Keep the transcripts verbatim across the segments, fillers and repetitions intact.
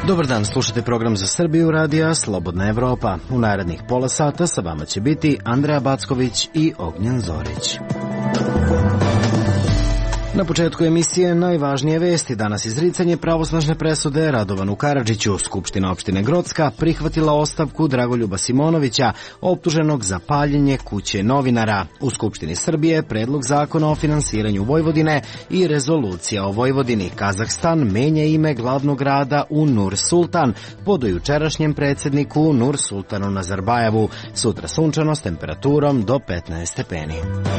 Dobar dan, slušate program za Srbiju radija Slobodna Evropa. U narednih pola sata sa vama će biti Andreja Backović i Ognjen Zorić. Na početku emisije najvažnije vesti. Danas izricanje pravosnažne presude Radovanu Karadžiću. Skupština opštine Grocka prihvatila ostavku Dragoljuba Simonovića, optuženog za paljenje kuće novinara. U Skupštini Srbije predlog zakona o finansiranju Vojvodine i rezolucija o Vojvodini. Kazahstan menja ime glavnog grada u Nur Sultan po dojučerašnjem predsjedniku Nur Sultanu Nazarbajevu. Sutra sunčano s temperaturom do petnaest stepeni.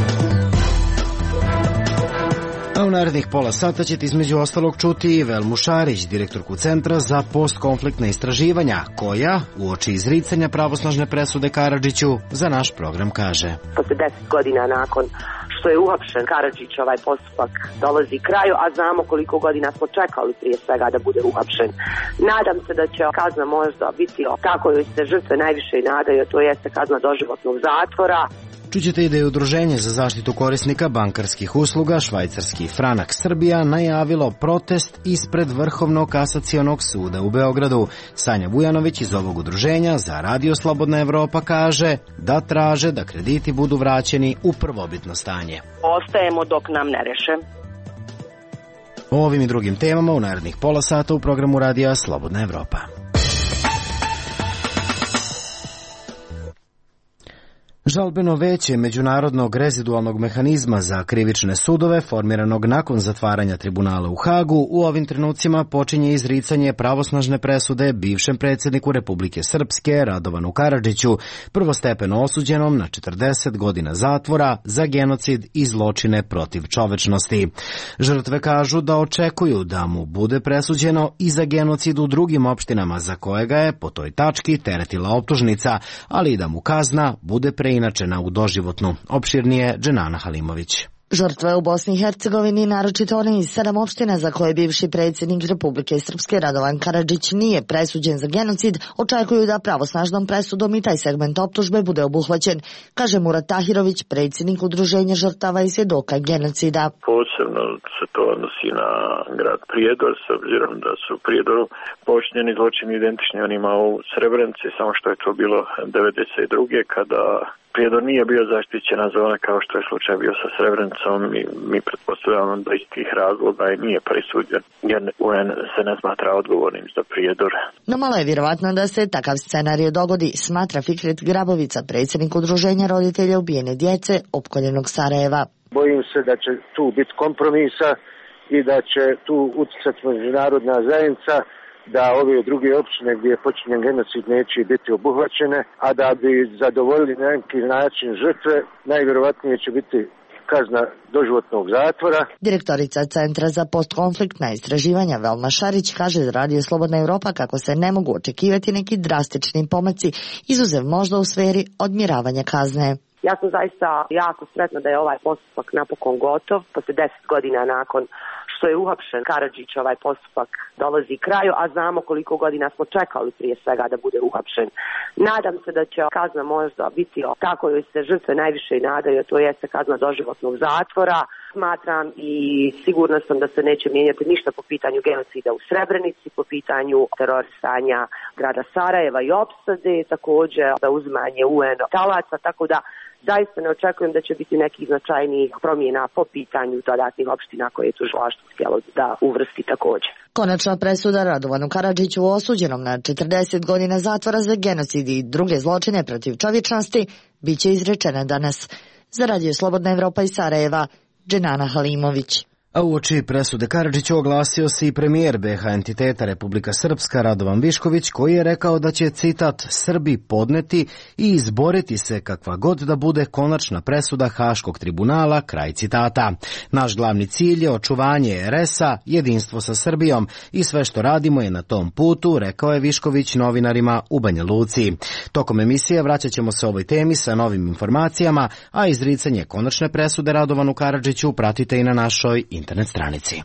A u narednih pola sata ćete između ostalog čuti i Velmu Šarić, direktorku Centra za postkonfliktna istraživanja, koja, uoči izricanja pravosnažne presude Karadžiću, za naš program kaže: Posle deset godina nakon što je uhapšen Karadžić, ovaj postupak dolazi kraju, a znamo koliko godina smo čekali prije svega da bude uhapšen. Nadam se da će kazna možda biti tako joj se žrtve najviše i nadaju, to jeste kazna doživotnog zatvora. Čućete i da je Udruženje za zaštitu korisnika bankarskih usluga Švajcarski franak Srbija najavilo protest ispred Vrhovnog kasacionog suda u Beogradu. Sanja Vujanović iz ovog udruženja za Radio Slobodna Evropa kaže da traže da krediti budu vraćeni u prvobitno stanje. Ostajemo dok nam ne reše. O ovim i drugim temama u narednih pola sata u programu Radija Slobodna Evropa. Žalbeno veće Međunarodnog rezidualnog mehanizma za krivične sudove, formiranog nakon zatvaranja tribunala u Hagu, u ovim trenucima počinje izricanje pravosnažne presude bivšem predsjedniku Republike Srpske Radovanu Karadžiću, prvostepeno osuđenom na četrdeset godina zatvora za genocid i zločine protiv čovečnosti. Žrtve kažu da očekuju da mu bude presuđeno i za genocid u drugim opštinama za kojega je po toj tački teretila optužnica, ali i da mu kazna bude pre inačena u doživotnu. Opširnije Dženana Halimović. Žrtve u Bosni i Hercegovini, naročito one iz sedam opština za koje bivši predsjednik Republike Srpske Radovan Karadžić nije presuđen za genocid, očekuju da pravosnažnom presudom i taj segment optužbe bude obuhvaćen, kaže Murat Tahirović, predsjednik Udruženja žrtava i svjedoka genocida. Posebno se to odnosi na grad Prijedor, s obzirom da su u Prijedoru počinjeni zločini identični onima u Srebrenici, samo što je to bilo devedeset druge kada Prijedor nije bio zaštićena zona kao što je slučaj bio sa Srebrenicom i mi pretpostavljamo da iz tih razloga i nije presuđen jer U N se ne smatra odgovornim za Prijedor. No malo je vjerovatno da se takav scenarij dogodi, smatra Fikret Grabovica, predsjednik Udruženja roditelja ubijene djece opkoljenog Sarajeva. Bojim se da će tu biti kompromisa i da će tu utjecati međunarodna zajednica, da ove druge opštine gdje je počinjen genocid neće biti obuhvaćene, a da bi zadovoljili na neki način žrtve, najvjerovatnije će biti kazna doživotnog zatvora. Direktorica Centra za postkonfliktna istraživanja Velma Šarić kaže za Radio Slobodna Evropa kako se ne mogu očekivati neki drastični pomaci, izuzev možda u sferi odmjeravanja kazne. Ja sam zaista jako sretna da je ovaj postupak napokon gotov, posle deset godina nakon što je uhapšen Karadžić, ovaj postupak dolazi kraju, a znamo koliko godina smo čekali prije svega da bude uhapšen. Nadam se da će kazna možda biti tako joj se žrtve najviše i nadaju, to jeste kazna doživotnog zatvora. Smatram i sigurna sam da se neće mijenjati ništa po pitanju genocida u Srebrenici, po pitanju terorisanja grada Sarajeva i opsade, također da uzimanje U N talaca, tako da zaista ne očekujem da će biti nekih značajnijih promjena po pitanju dodatnih opština koje je tužilaštvo htjelo da uvrsti također. Konačna presuda Radovanu Karadžiću, osuđenom na četrdeset godina zatvora za genocid i druge zločine protiv čovječnosti, bit će izrečena danas. Za Radio Slobodna Evropa iz Sarajeva, Dženana Halimović. A uoči presude Karadžiću oglasio se i premijer B H entiteta Republika Srpska Radovan Višković, koji je rekao da će, citat, Srbi podneti i izboriti se kakva god da bude konačna presuda Haškog tribunala, kraj citata. Naš glavni cilj je očuvanje R S-a, jedinstvo sa Srbijom i sve što radimo je na tom putu, rekao je Višković novinarima u Banja Luci. Tokom emisije vraćat ćemo se ovoj temi sa novim informacijama, a izricanje konačne presude Radovanu Karadžiću pratite i na našoj internet stranici.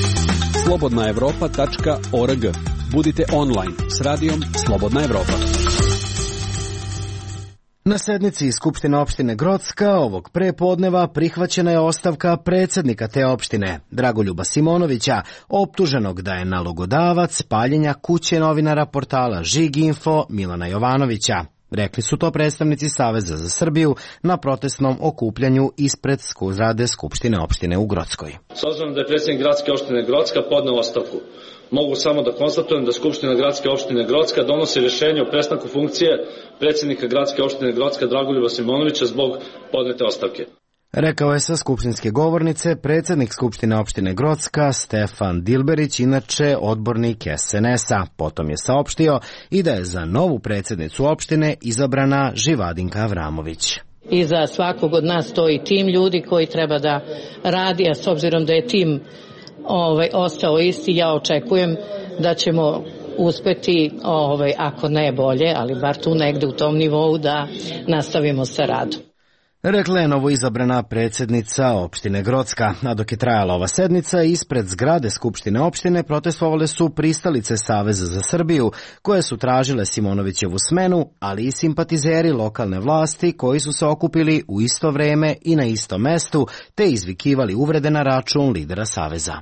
slobodna evropa tačka org. Budite online s radijom Slobodna Evropa. Na sednici Skupštine opštine Grocka ovog prepodneva prihvaćena je ostavka predsjednika te opštine, Dragoljuba Simonovića, optuženog da je nalogodavac paljenja kuće novinara portala Žiginfo Milana Jovanovića. Rekli su to predstavnici Saveza za Srbiju na protestnom okupljanju ispred zgrade Skupštine opštine u Grockoj. S obzirom da je predsjednik gradske opštine Grocka podneo ostavku, mogu samo da konstatujem da Skupština gradske opštine Grocka donosi rješenje o prestanku funkcije predsjednika gradske opštine Grocka Dragoljuba Simonovića zbog podnete ostavke. Rekao je sa skupštinske govornice predsjednik Skupštine opštine Grocka Stefan Dilberić, inače odbornik S N S-a. Potom je saopštio i da je za novu predsjednicu opštine izabrana Živadinka Avramović. Iza svakog od nas stoji tim ljudi koji treba da radi, a s obzirom da je tim ovaj, ostao isti, ja očekujem da ćemo uspeti, ovaj, ako ne bolje, ali bar tu negde u tom nivou da nastavimo sa radom. Rekla je novoizabrana predsjednica opštine Grocka, a dok je trajala ova sednica, ispred zgrade Skupštine opštine protestovale su pristalice Saveza za Srbiju, koje su tražile Simonovićevu smenu, ali i simpatizeri lokalne vlasti koji su se okupili u isto vreme i na istom mestu, te izvikivali uvrede na račun lidera Saveza.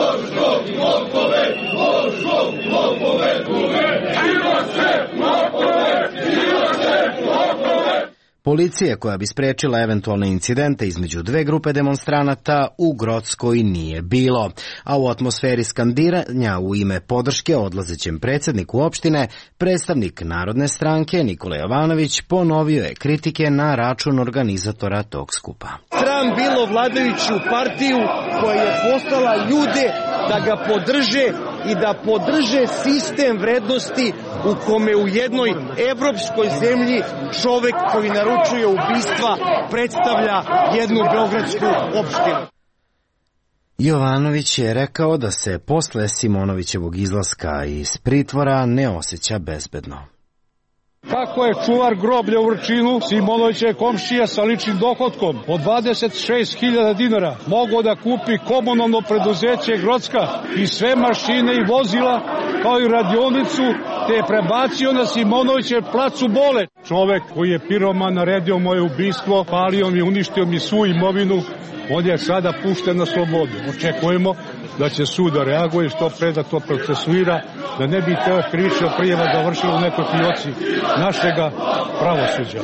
Policije koja bi sprečila eventualne incidente između dve grupe demonstranata u Grockoj nije bilo, a u atmosferi skandiranja u ime podrške odlazećem predsjedniku opštine, predstavnik Narodne stranke Nikola Jovanović ponovio je kritike na račun organizatora tog skupa. Sram bilo vladajuću partiju koja je poslala ljude da ga podrže i da podrže sistem vrednosti u kome u jednoj evropskoj zemlji čovek koji naručuje ubistva predstavlja jednu beogradsku opštinu. Jovanović je rekao da se posle Simonovićevog izlaska iz pritvora ne osjeća bezbedno. Kako je čuvar groblja u Vrčinu, Simonovićev komšija sa ličnim dohotkom od dvadeset šest hiljada dinara mogao da kupi komunalno preduzeće Grocka i sve mašine i vozila kao i radionicu, te je prebacio na Simonovićev plac u Bole. Čovek koji je piroman naredio moje ubistvo, palio mi, uništio mi svu imovinu, on je sada pušten na slobodu. Očekujemo da će sud da reaguje, što pre da to procesuira, da ne bi te krivična prijava završila u nekoj fioci našega pravosuđa.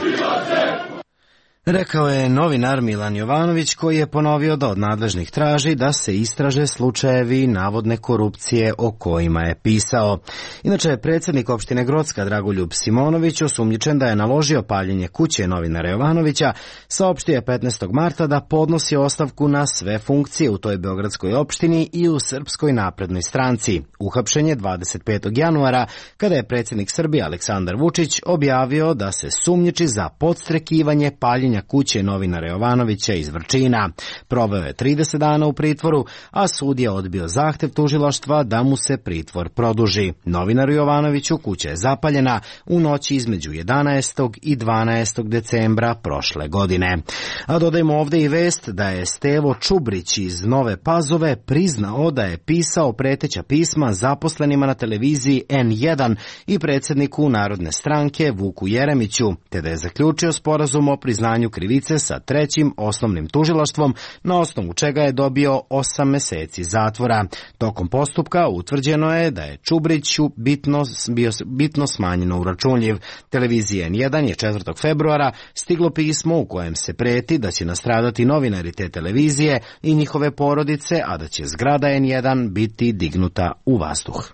Rekao je novinar Milan Jovanović, koji je ponovio da od nadležnih traži da se istraže slučajevi navodne korupcije o kojima je pisao. Inače, predsjednik opštine Grocka Dragoljub Simonović, osumnjičen da je naložio paljenje kuće novinara Jovanovića, saopštio je petnaestog marta da podnosi ostavku na sve funkcije u toj beogradskoj opštini i u Srpskoj naprednoj stranci. Uhapšen je dvadeset petog januara, kada je predsjednik Srbije Aleksandar Vučić objavio da se sumnjiči za podstrekivanje paljenja kuće novinara Jovanovića iz Vrčina. Proveo je trideset dana u pritvoru, a sud je odbio zahtev tužilaštva da mu se pritvor produži. Novinaru Jovanoviću kuća je zapaljena u noći između jedanaestog i dvanaestog decembra prošle godine. A dodajmo ovde i vest da je Stevo Čubrić iz Nove Pazove priznao da je pisao preteća pisma zaposlenima na televiziji N jedan i predsjedniku Narodne stranke Vuku Jeremiću, te da je zaključio sporazum o priznanju krivice sa trećim osnovnim tužilaštvom, na osnovu čega je dobio osam meseci zatvora. Tokom postupka utvrđeno je da je Čubriću bitno, bio bitno smanjeno uračunljiv. Televizija N jedan je četvrtog februara stiglo pismo u kojem se preti da će nastradati novinari te televizije i njihove porodice, a da će zgrada N jedan biti dignuta u vazduh.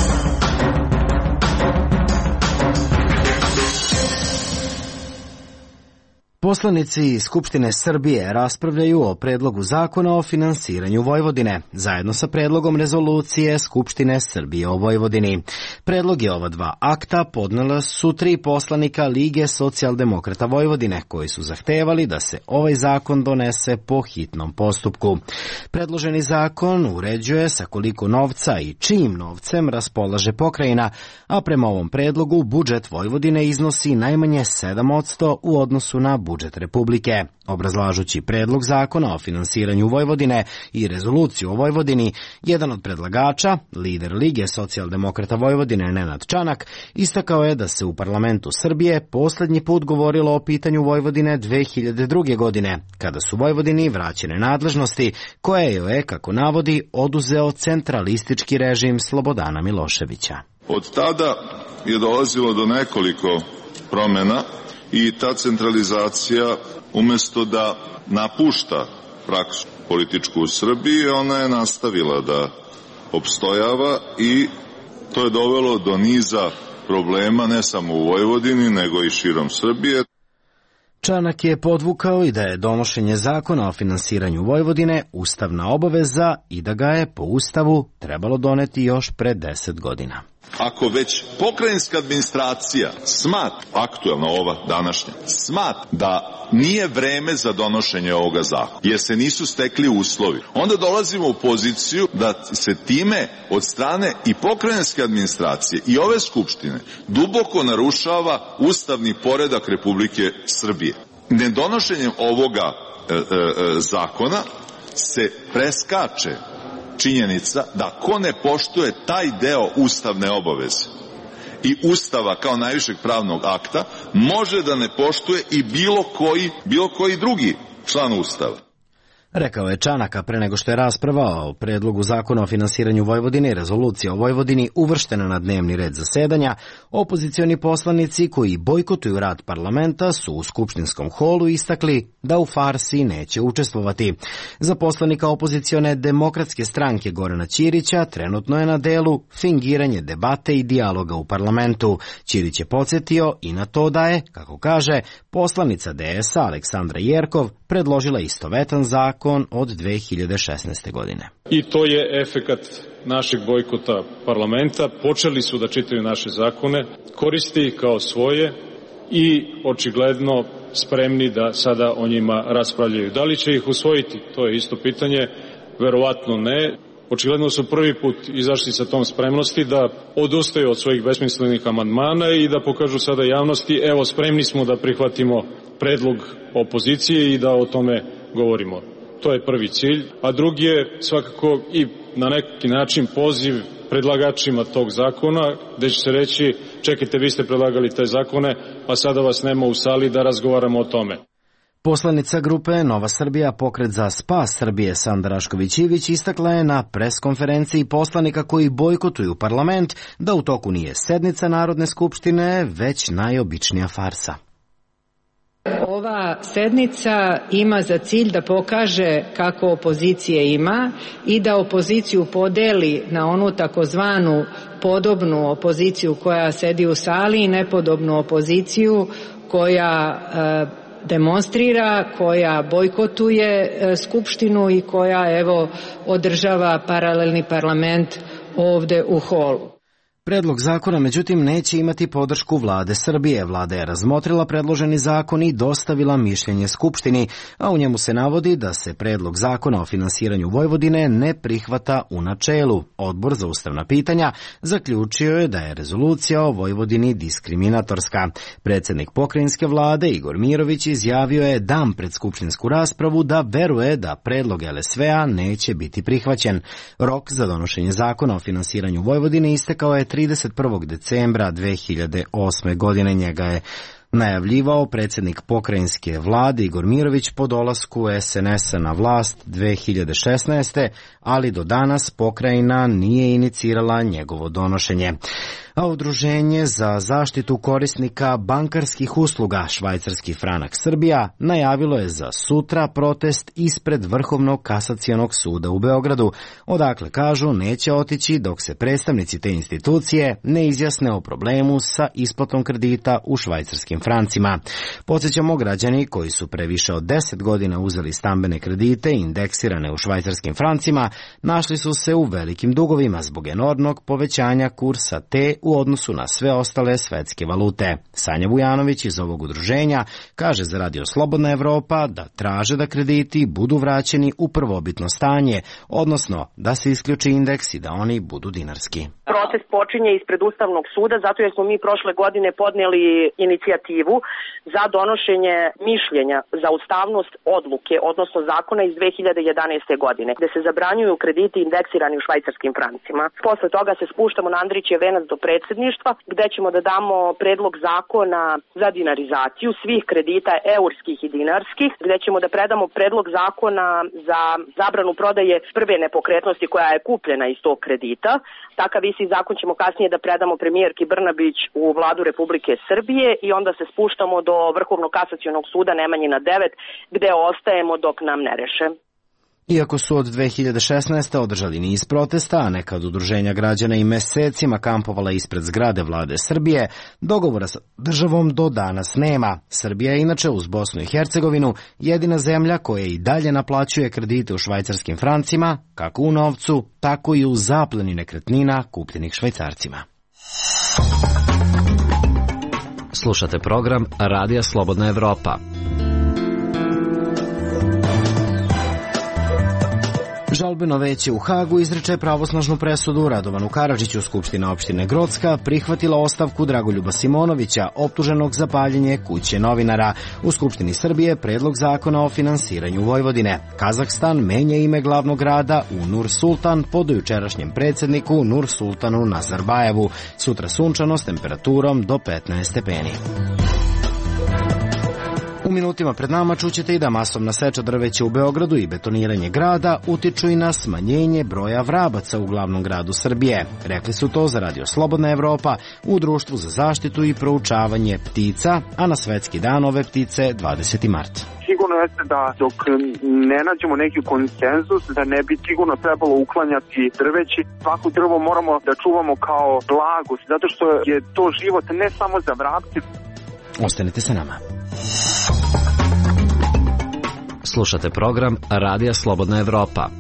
Poslanici Skupštine Srbije raspravljaju o predlogu zakona o finansiranju Vojvodine, zajedno sa predlogom rezolucije Skupštine Srbije o Vojvodini. Predloge ova dva akta podnela su tri poslanika Lige socijaldemokrata Vojvodine, koji su zahtevali da se ovaj zakon donese po hitnom postupku. Predloženi zakon uređuje sa koliko novca i čijim novcem raspolaže pokrajina, a prema ovom predlogu budžet Vojvodine iznosi najmanje sedam posto u odnosu na budžet budžet Republike. Obrazlažući predlog zakona o finansiranju Vojvodine i rezoluciju o Vojvodini, jedan od predlagača, lider Lige socijaldemokrata Vojvodine Nenad Čanak, istakao je da se u parlamentu Srbije poslednji put govorilo o pitanju Vojvodine dve hiljade druge. godine, kada su Vojvodini vraćene nadležnosti koje je, kako navodi, oduzeo centralistički režim Slobodana Miloševića. Od tada je dolazilo do nekoliko promena i ta centralizacija, umesto da napušta praksu političku u Srbiji, ona je nastavila da opstojava i to je dovelo do niza problema ne samo u Vojvodini, nego i širom Srbije. Čanak je podvukao i da je donošenje zakona o finansiranju Vojvodine ustavna obaveza i da ga je po Ustavu trebalo doneti još pre deset godina. Ako već pokrajinska administracija smat, aktuelna ova današnja, smat da nije vreme za donošenje ovoga zakona, jer se nisu stekli uslovi, onda dolazimo u poziciju da se time od strane i pokrajinske administracije i ove skupštine duboko narušava ustavni poredak Republike Srbije. Nedonošenjem ovoga e, e, zakona se preskače činjenica da ko ne poštuje taj deo ustavne obaveze i Ustava kao najvišeg pravnog akta može da ne poštuje i bilo koji, bilo koji drugi član Ustava. Rekao je Čanaka pre nego što je rasprava o predlogu zakona o finansiranju Vojvodine i rezolucija o Vojvodini uvrštena na dnevni red zasedanja. Opozicioni poslanici koji bojkotuju rad parlamenta su u skupštinskom holu istakli da u farsi neće učestvovati. Za poslanika opozicione Demokratske stranke Gorana Ćirića trenutno je na delu fingiranje debate i dijaloga u parlamentu. Ćirić je podsjetio i na to da je, kako kaže, poslanica D S A Aleksandra Jerkov predložila istovetan zakon od dve hiljade šesnaeste. godine. I to je efekat našeg bojkota parlamenta. Počeli su da čitaju naše zakone, koriste ih kao svoje i očigledno spremni da sada o njima raspravljaju. Da li će ih usvojiti? To je isto pitanje. Verovatno ne. Očigledno su prvi put izašli sa tom spremnosti da odustaju od svojih besmislenih amandmana i da pokažu sada javnosti, evo, spremni smo da prihvatimo predlog opozicije i da o tome govorimo. To je prvi cilj, a drugi je svakako i na neki način poziv predlagačima tog zakona, gde će se reći, čekajte, vi ste predlagali te zakone, a sada vas nema u sali da razgovaramo o tome. Poslanica grupe Nova Srbija, Pokret za spas Srbije Sanda Rašković-Ivić istakla je na preskonferenciji poslanika koji bojkotuju parlament da u toku nije sednica Narodne skupštine, već najobičnija farsa. Ova sednica ima za cilj da pokaže kako opozicije ima i da opoziciju podeli na onu takozvanu podobnu opoziciju koja sedi u sali i nepodobnu opoziciju koja e, demonstrira, koja bojkotuje e, Skupštinu i koja, evo, održava paralelni parlament ovde u holu. Predlog zakona, međutim, neće imati podršku vlade Srbije. Vlada je razmotrila predloženi zakon i dostavila mišljenje Skupštini, a u njemu se navodi da se predlog zakona o finansiranju Vojvodine ne prihvata u načelu. Odbor za ustavna pitanja zaključio je da je rezolucija o Vojvodini diskriminatorska. Predsednik pokrajinske vlade Igor Mirović izjavio je dan pred skupštinsku raspravu da veruje da predlog L S V-a neće biti prihvaćen. Rok za donošenje zakona o finansiranju Vojvodine istekao je trideset prvog decembra dve hiljade osme. godine. Njega je najavljivao predsednik pokrajinske vlade Igor Mirović po dolasku S N S-a na vlast dve hiljade šesnaeste. ali do danas pokrajina nije inicirala njegovo donošenje. A Udruženje za zaštitu korisnika bankarskih usluga Švajcarski franak Srbija najavilo je za sutra protest ispred Vrhovnog kasacionog suda u Beogradu, odakle kažu neće otići dok se predstavnici te institucije ne izjasne o problemu sa isplatom kredita u švajcarskim francima. Podsjećamo, građani koji su pre više od deset godina uzeli stambene kredite indeksirane u švajcarskim francima našli su se u velikim dugovima zbog enormnog povećanja kursa te u odnosu na sve ostale svetske valute. Sanja Vujanović iz ovog udruženja kaže za Radio Slobodna Evropa da traže da krediti budu vraćeni u prvobitno stanje, odnosno da se isključi indeks i da oni budu dinarski. Proces počinje ispred Ustavnog suda zato jer smo mi prošle godine podnijeli inicijativu za donošenje mišljenja za ustavnost odluke, odnosno zakona iz dve hiljade jedanaeste. godine, gde se zabranjuju krediti indeksirani u švajcarskim francima. Posle toga se spuštamo na Andrićev venac do predsjedništva, gde ćemo da damo predlog zakona za dinarizaciju svih kredita eurskih i dinarskih, gde ćemo da predamo predlog zakona za zabranu prodaje prve nepokretnosti koja je kupljena iz tog kredita. Takav isti zakon ćemo kasnije da predamo premijerki Brnabić u vladu Republike Srbije i onda se spuštamo do Vrhovnog kasacionog suda Nemanjina devet, gde ostajemo dok nam ne reše. Iako su od dve hiljade šesnaeste. održali niz protesta, a neka od udruženja građana i mesecima kampovala ispred zgrade vlade Srbije, dogovora sa državom do danas nema. Srbija je inače uz Bosnu i Hercegovinu jedina zemlja koja i dalje naplaćuje kredite u švajcarskim francima, kako u novcu, tako i u zapleni nekretnina kupljenih Švajcarcima. Slušate program Radija Slobodna Evropa. Žalbeno veće u Hagu izreče pravosnažnu presudu Radovanu Karadžiću. Skupština opštine Grocka prihvatila ostavku Dragoljuba Simonovića, optuženog za paljenje kuće novinara. U Skupštini Srbije predlog zakona o finansiranju Vojvodine. Kazahstan menja ime glavnog grada u Nur Sultan po dojučerašnjem predsjedniku Nur Sultanu Nazarbajevu. Sutra sunčano s temperaturom do petnaest stepeni. U minutima pred nama čućete i da masovna seča drveća u Beogradu i betoniranje grada utiču i na smanjenje broja vrabaca u glavnom gradu Srbije. Rekli su to za Radio Slobodna Evropa u Društvu za zaštitu i proučavanje ptica, a na Svetski dan ove ptice dvadeseti mart. Sigurno jeste da dok ne nađemo neki konsenzus, da ne bi sigurno trebalo uklanjati drveći. Svako drvo moramo da čuvamo kao blagost, zato što je to život ne samo za vrapce. Ostanite sa nama. Slušate program Radija Slobodna Evropa.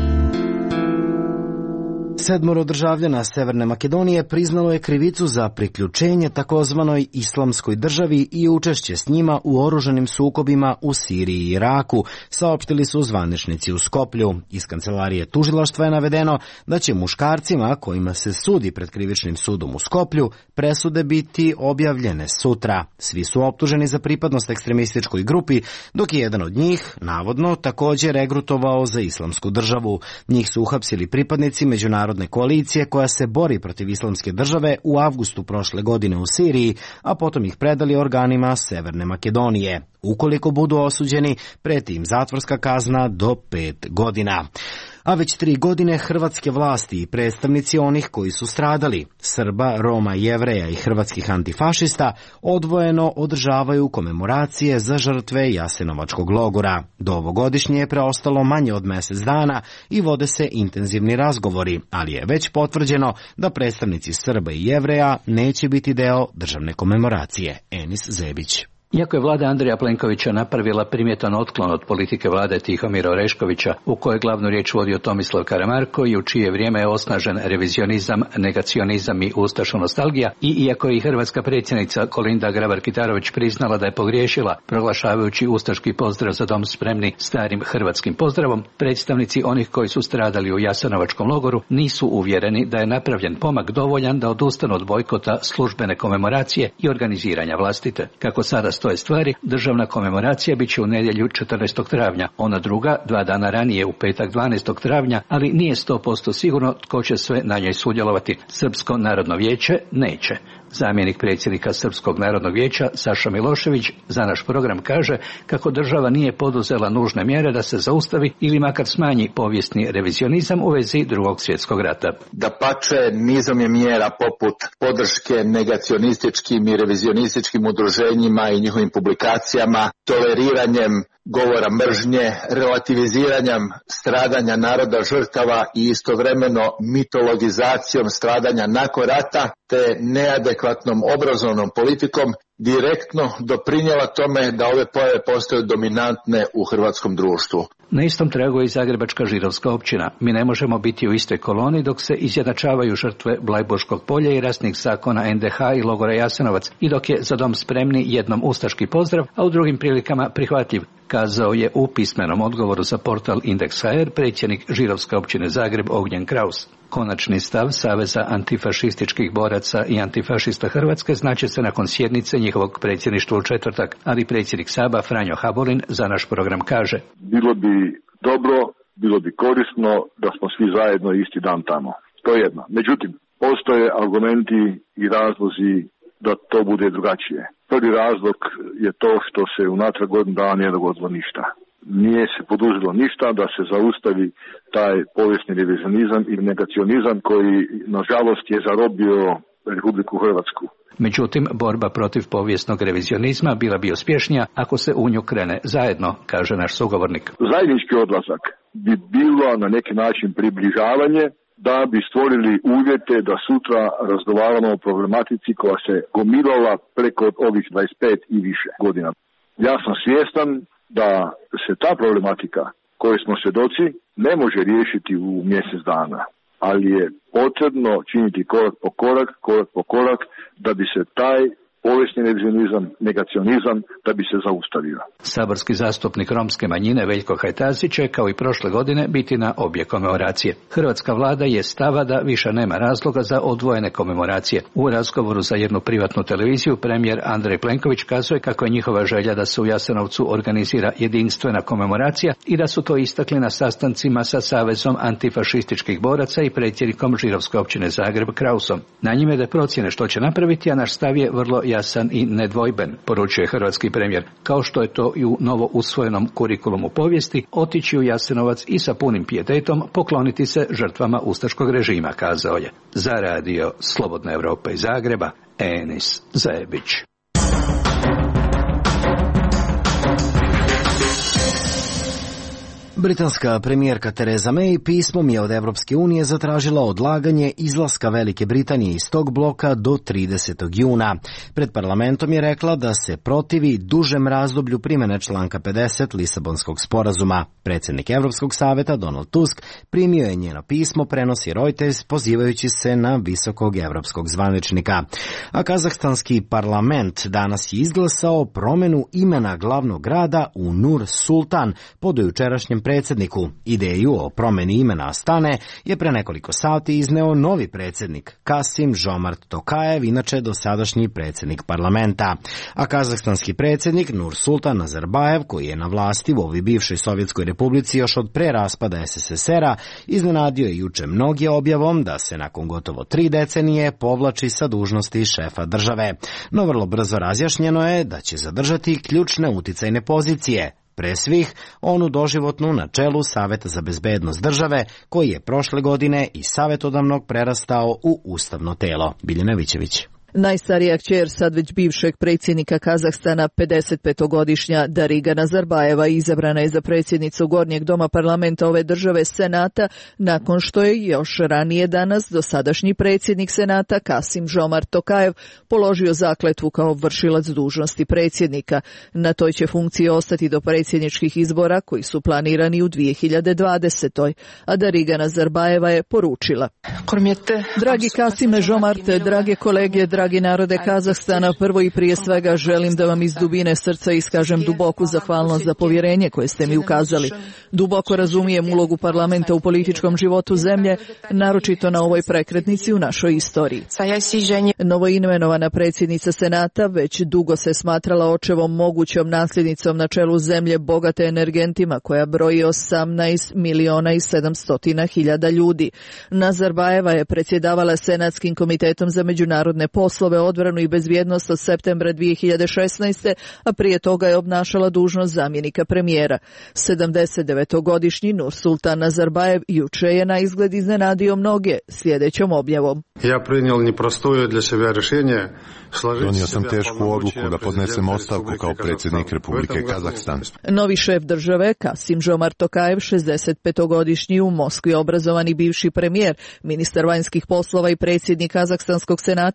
Sedmoro državljana Severne Makedonije priznalo je krivicu za priključenje takozvanoj islamskoj državi i učešće s njima u oružanim sukobima u Siriji i Iraku, saopštili su zvaničnici u Skoplju. Iz kancelarije tužilaštva je navedeno da će muškarcima kojima se sudi pred krivičnim sudom u Skoplju presude biti objavljene sutra. Svi su optuženi za pripadnost ekstremističkoj grupi, dok je jedan od njih, navodno, također regrutovao za islamsku državu. Njih su uhapsili pripadnici međunarodne koalicije koja se bori protiv islamske države u avgustu prošle godine u Siriji, a potom ih predali organima Severne Makedonije. Ukoliko budu osuđeni, preti im zatvorska kazna do pet godina. A već tri godine hrvatske vlasti i predstavnici onih koji su stradali, Srba, Roma, Jevreja i hrvatskih antifašista, odvojeno održavaju komemoracije za žrtve Jasenovačkog logora. Do ovogodišnje je preostalo manje od mjesec dana i vode se intenzivni razgovori, ali je već potvrđeno da predstavnici Srba i Jevreja neće biti deo državne komemoracije. Enis Zebić. Iako je vlada Andreja Plenkovića napravila primjetan otklon od politike vlade Tihomira Oreškovića, u kojoj glavnu riječ vodio Tomislav Karamarko i u čije vrijeme je osnažen revizionizam, negacionizam i ustašo nostalgija, i iako je i hrvatska predsjednica Kolinda Grabar-Kitarović priznala da je pogriješila proglašavajući ustaški pozdrav za dom spremni starim hrvatskim pozdravom, predstavnici onih koji su stradali u Jasenovačkom logoru nisu uvjereni da je napravljen pomak dovoljan da odustanu od bojkota službene komemoracije i organiziranja vlastite. Kako sada stoje stvari, državna komemoracija bit će u nedjelju četrnaestog travnja, ona druga dva dana ranije u petak dvanaestog travnja, ali nije sto posto sigurno tko će sve na njoj sudjelovati. Srpsko narodno vijeće neće. Zamjenik predsjednika Srpskog narodnog vijeća Saša Milošević za naš program kaže kako država nije poduzela nužne mjere da se zaustavi ili makar smanji povijesni revizionizam u vezi Drugog svjetskog rata. Dapače, nizom je mjera poput podrške negacionističkim i revizionističkim udruženjima i njihovim publikacijama, toleriranjem govora mržnje, relativiziranjem stradanja naroda žrtava i istovremeno mitologizacijom stradanja nakon rata te neadekvatnom obrazovnom politikom direktno doprinijela tome da ove pojave postaju dominantne u hrvatskom društvu. Na istom tragu je i Zagrebačka židovska općina. Mi ne možemo biti u istoj koloni dok se izjednačavaju žrtve Blajburškog polja i rasnih zakona en de ha i logora Jasenovac i dok je za dom spremni jednom ustaški pozdrav, a u drugim prilikama prihvatljiv, kazao je u pismenom odgovoru za portal Indeks ha er predsjednik židovske općine Zagreb Ognjen Kraus. Konačni stav Saveza antifašističkih boraca i antifašista Hrvatske znaće se nakon sjednice njihovog predsjedništva u četvrtak, ali predsjednik Saba Franjo Habolin za naš program kaže: Bilo bi dobro, bilo bi korisno da smo svi zajedno isti dan tamo. To je jedno. Međutim, postoje argumenti i razlozi da to bude drugačije. Prvi razlog je to što se unatrag godinu dana nije dogodilo ništa. Nije se poduzelo ništa da se zaustavi taj povijesni revizionizam i negacionizam koji, nažalost, je zarobio Republiku Hrvatsku. Međutim, borba protiv povijesnog revizionizma bila bi uspješnija ako se u nju krene zajedno, kaže naš sugovornik. Zajednički odlazak bi bilo na neki način približavanje da bi stvorili uvjete da sutra razgovaramo o problematici koja se gomilala preko ovih dvadeset pet i više godina. Ja sam svjestan da se ta problematika koje smo svjedoci ne može riješiti u mjesec dana, ali je potrebno činiti korak po korak, korak po korak da bi se taj povijesni revizionizam, negacionizam, da bi se zaustavio. Saborski zastupnik romske manjine Veljko Hajtazi će kao i prošle godine biti na obje komemoracije. Hrvatska vlada je stava da više nema razloga za odvojene komemoracije. U razgovoru za jednu privatnu televiziju premijer Andrej Plenković kazuje kako je njihova želja da se u Jasenovcu organizira jedinstvena komemoracija i da su to istakli na sastancima sa Savezom antifašističkih boraca i predsjednikom židovske općine Zagreb Krausom. Na njime da procjene što će napraviti, a naš stav je vrlo jasan i nedvojben, poručuje hrvatski premijer, kao što je to i u novo usvojenom kurikulumu povijesti, otići u Jasenovac i sa punim pijetetom pokloniti se žrtvama ustaškog režima, kazao je. Za radio Slobodna Evropa iz Zagreba, Enis Zajebić. Britanska premijerka Theresa May pismom je od Evropske unije zatražila odlaganje izlaska Velike Britanije iz tog bloka do tridesetog juna. Pred parlamentom je rekla da se protivi dužem razdoblju primjene članka pedeset Lisabonskog sporazuma. Predsjednik Evropskog saveta Donald Tusk primio je njeno pismo, prenosi Reuters, pozivajući se na visokog evropskog zvaničnika. A kazahstanski parlament danas je izglasao promjenu imena glavnog grada u Nur Sultan po dojučerašnjem predsjedniku. Ideju o promjeni imena Astane je pre nekoliko sati izneo novi predsjednik Kasim Žomart Tokajev, inače dosadašnji predsjednik parlamenta. A kazahstanski predsjednik Nur Sultan Nazarbajev, koji je na vlasti u ovoj bivšoj Sovjetskoj republici još od pre raspada es es es era, iznenadio je juče mnoge objavom da se nakon gotovo tri decenije povlači sa dužnosti šefa države. No vrlo brzo razjašnjeno je da će zadržati ključne uticajne pozicije, pre svih onu doživotnu na čelu Saveta za bezbednost države, koji je prošle godine iz savjetodavnog prerastao u ustavno telo. Biljana Vićević. Najstarija kćer sad već bivšeg predsjednika Kazahstana, pedesetpetogodišnja Dariga Nazarbajeva, izabrana je za predsjednicu Gornjeg doma parlamenta ove države, Senata, nakon što je još ranije danas dosadašnji predsjednik Senata Kasim Žomart Tokajev položio zakletvu kao vršilac dužnosti predsjednika. Na toj će funkciji ostati do predsjedničkih izbora koji su planirani u dvije hiljade dvadesetoj. A Dariga Nazarbajeva je poručila: Dragi Kasime Žomart, drage kolege, dragi narode Kazahstana, prvo i prije svega želim da vam iz dubine srca iskažem duboku zahvalnost za povjerenje koje ste mi ukazali. Duboko razumijem ulogu parlamenta u političkom životu zemlje, naročito na ovoj prekretnici u našoj istoriji. Novoimenovana predsjednica Senata već dugo se smatrala očevom mogućom nasljednicom na čelu zemlje bogate energentima koja broji osamnaest miliona i sedamsto hiljada ljudi. Nazarbajeva je predsjedavala Senatskim komitetom za međunarodne poslove, odbranu i bezbjednost od septembra dvije hiljade šesnaeste. a prije toga je obnašala dužnost zamjenika premijera. sedamdesetdevetogodišnji Nur Sultan Nazarbajev juče je na izgled iznenadio mnoge sljedećom objavom. Ja prinijel neprostoju dla sebe rješenje. Donio sam tešku odluku da podnesem ostavku kao predsjednik Republike Kazahstan. Novi šef države, Kasim Žomart Tokajev, šezdesetpetogodišnji u Moskvi obrazovani bivši premijer, ministar vanjskih poslova i predsjednik Kazahstanskog senata, preuzima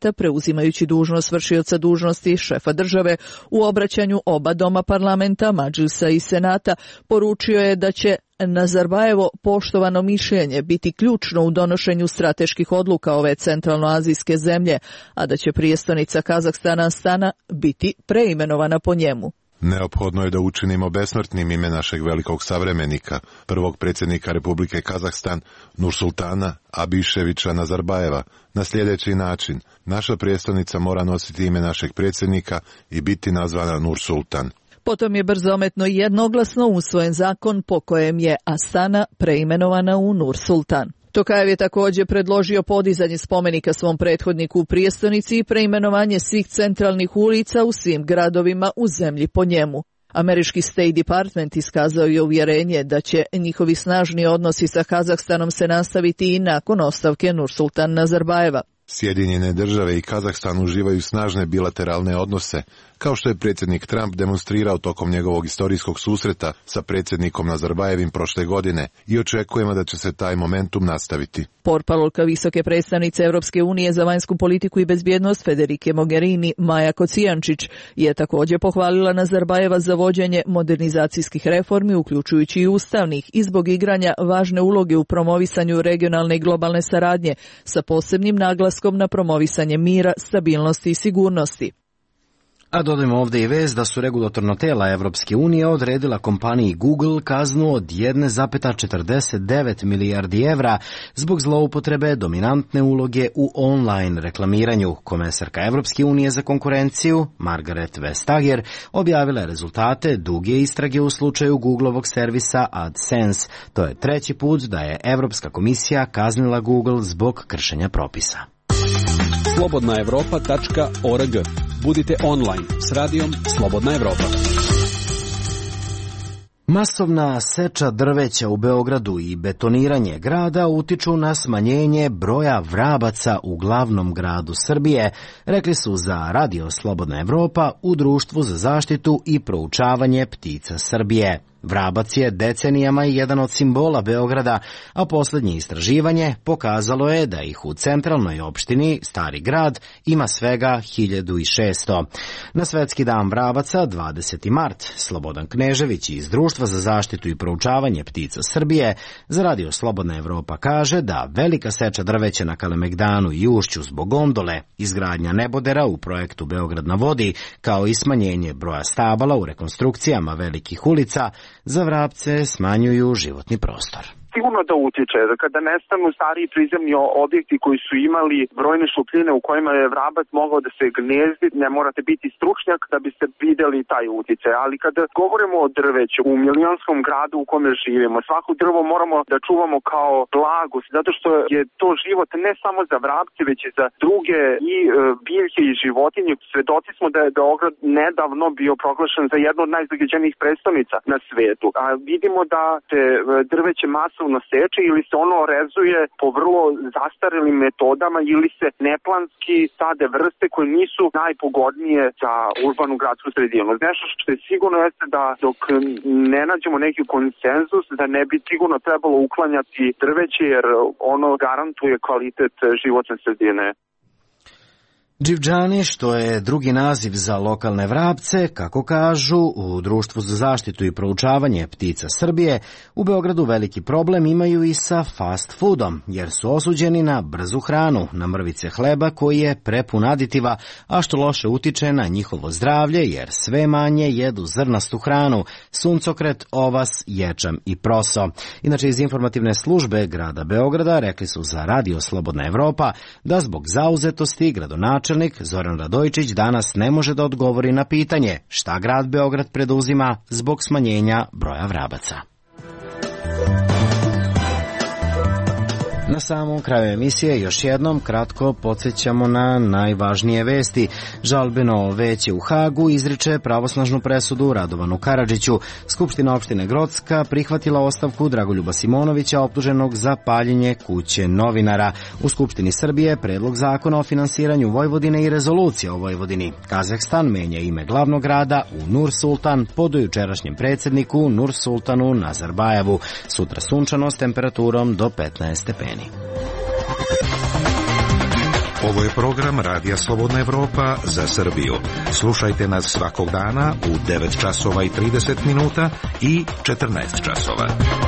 preuzimajući dužnost vršioca dužnosti šefa države. U obraćanju oba doma parlamenta, Madžlisa i Senata, poručio je da će Nazarbajevo poštovano mišljenje biti ključno u donošenju strateških odluka ove centralnoazijske zemlje, a da će prijestolnica Kazahstana Astana biti preimenovana po njemu. Neophodno je da učinimo besmrtnim ime našeg velikog savremenika, prvog predsjednika Republike Kazahstan, Nursultana Abiševića Nazarbajeva, na sljedeći način. Naša prijestolnica mora nositi ime našeg predsjednika i biti nazvana Nursultan. Potom je brzometno i jednoglasno usvojen zakon po kojem je Astana preimenovana u Nursultan. Tokajev je također predložio podizanje spomenika svom prethodniku u prijestolnici i preimenovanje svih centralnih ulica u svim gradovima u zemlji po njemu. Američki State Department iskazao je uvjerenje da će njihovi snažni odnosi sa Kazahstanom se nastaviti i nakon ostavke Nursultan Nazarbajeva. Sjedinjene države i Kazahstan uživaju snažne bilateralne odnose, kao što je predsjednik Trump demonstrirao tokom njegovog istorijskog susreta sa predsjednikom Nazarbajevim prošle godine i očekujemo da će se taj momentum nastaviti. Portparolka visoke predstavnice Europske unije za vanjsku politiku i bezbjednost Federike Mogherini, Maja Kocijančić, je također pohvalila Nazarbajeva za vođenje modernizacijskih reformi, uključujući i ustavnih, i zbog igranja važne uloge u promovisanju regionalne i globalne saradnje, sa posebnim naglaskom na promovisanje mira, stabilnosti i sigurnosti. A dodajmo ovdje i vez da su regulatorno tela Evropske unije odredila kompaniji Google kaznu od jedan zarez četrdeset devet milijardi evra zbog zloupotrebe dominantne uloge u online reklamiranju. Komesarka Evropske unije za konkurenciju, Margaret Vestager, objavila je rezultate duge istrage u slučaju Googlovog servisa AdSense. To je treći put da je Evropska komisija kaznila Google zbog kršenja propisa. slobodna evropa tačka org. Budite online s radijom Slobodna Evropa. Masovna seča drveća u Beogradu i betoniranje grada utiču na smanjenje broja vrabaca u glavnom gradu Srbije, rekli su za Radio Slobodna Evropa u Društvu za zaštitu i proučavanje ptica Srbije. Vrabac je decenijama jedan od simbola Beograda, a posljednje istraživanje pokazalo je da ih u centralnoj opštini Stari grad ima svega hiljadu šesto. Na Svetski dan vrabaca, dvadeseti mart, Slobodan Knežević iz Društva za zaštitu i proučavanje ptica Srbije za Radio Slobodna Evropa kaže da velika seča drveća na Kalemegdanu i Ušću zbog gondole, izgradnja nebodera u projektu Beograd na vodi, kao i smanjenje broja stabala u rekonstrukcijama velikih ulica, za vrapce smanjuju životni prostor. Sigurno da utječe, da kada nestanu stariji prizemni objekti koji su imali brojne šupljine u kojima je vrabac mogao da se gnezdi, ne morate biti stručnjak da biste vidjeli taj utjecaj. Ali kada govorimo o drveću u milionskom gradu u kome živimo, svako drvo moramo da čuvamo kao blago, zato što je to život ne samo za vrapce, već i za druge i e, biljke i životinje. Svedoci smo da je Beograd nedavno bio proglašen za jednu od najzagađenijih prestonica na svetu. A vidimo da se drveće masovno seče ili se ono rezuje po vrlo zastarelim metodama ili se neplanski sade vrste koje nisu najpogodnije za urbanu gradsku sredinu. Nešto što je sigurno jeste da dok ne nađemo neki konsenzus da ne bi sigurno trebalo uklanjati drveće jer ono garantuje kvalitet životne sredine. Dživđani, što je drugi naziv za lokalne vrapce, kako kažu u Društvu za zaštitu i proučavanje ptica Srbije, u Beogradu veliki problem imaju i sa fast foodom, jer su osuđeni na brzu hranu, na mrvice hleba koji je prepun aditiva, a što loše utiče na njihovo zdravlje, jer sve manje jedu zrnastu hranu, suncokret, ovas, ječam i proso. Inače, iz informativne službe grada Beograda rekli su za Radio Slobodna Evropa da zbog zauzetosti gradonačelnik Zoran Radojičić danas ne može da odgovori na pitanje šta grad Beograd preduzima zbog smanjenja broja vrabaca. Na samom kraju emisije još jednom kratko podsjećamo na najvažnije vesti. Žalbeno veće u Hagu izriče pravosnažnu presudu Radovanu Karadžiću. Skupština opštine Grocka prihvatila ostavku Dragoljuba Simonovića optuženog za paljenje kuće novinara. U Skupštini Srbije predlog zakona o finansiranju Vojvodine i rezolucija o Vojvodini. Kazahstan menja ime glavnog grada u Nur-Sultan po dojučerašnjem predsjedniku Nur-Sultanu Nazarbajevu. Sutra sunčano s temperaturom do petnaest stepeni. Ovo je program Radija Slobodna Evropa za Srbiju. Slušajte nas svakog dana u devet časova i trideset minuta i četrnaest časova.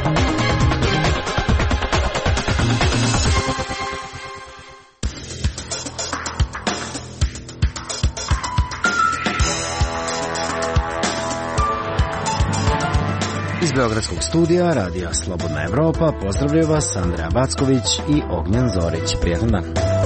Iz Beogradskog studija Radija Slobodna Evropa pozdravljaju vas Andreja Backović i Ognjen Zorić. Prijetan dan.